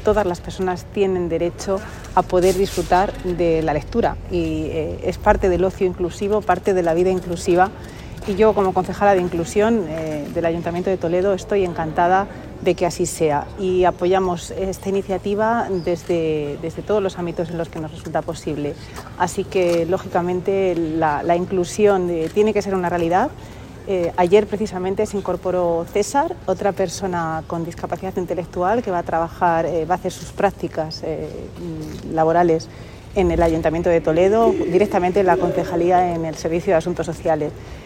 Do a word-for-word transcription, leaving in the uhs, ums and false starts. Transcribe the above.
todas las personas tienen derecho a poder disfrutar de la lectura y eh, es parte del ocio inclusivo, parte de la vida inclusiva. Y yo, como concejala de inclusión eh, del Ayuntamiento de Toledo, estoy encantada de que así sea y apoyamos esta iniciativa desde, desde todos los ámbitos en los que nos resulta posible. Así que, lógicamente, la, la inclusión de, tiene que ser una realidad. Eh, ayer, precisamente, se incorporó César, otra persona con discapacidad intelectual que va a trabajar, eh, va a hacer sus prácticas eh, laborales en el Ayuntamiento de Toledo, directamente en la concejalía en el Servicio de Asuntos Sociales.